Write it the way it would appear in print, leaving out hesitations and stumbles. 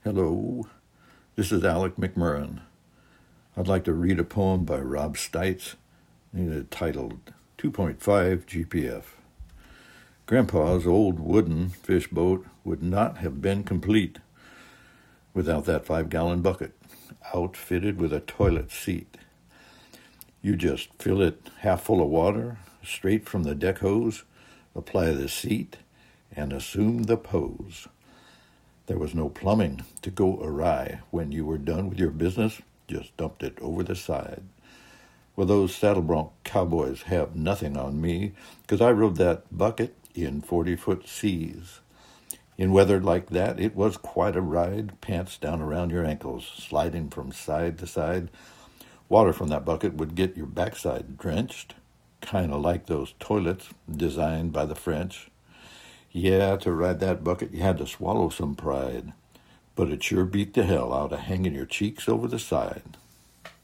Hello, this is Alec McMurran. I'd like to read a poem by Rob Stites titled 2.5 GPF. Grandpa's old wooden fish boat would not have been complete without that 5-gallon bucket, outfitted with a toilet seat. You just fill it half full of water, straight from the deck hose, apply the seat, and assume the pose. There was no plumbing to go awry. When you were done with your business, just dumped it over the side. Well, those saddle bronc cowboys have nothing on me, 'cause I rode that bucket in 40-foot seas. In weather like that, it was quite a ride, pants down around your ankles, sliding from side to side. Water from that bucket would get your backside drenched, kind of like those toilets designed by the French. Yeah, to ride that bucket, you had to swallow some pride, but it sure beat the hell out of hanging your cheeks over the side.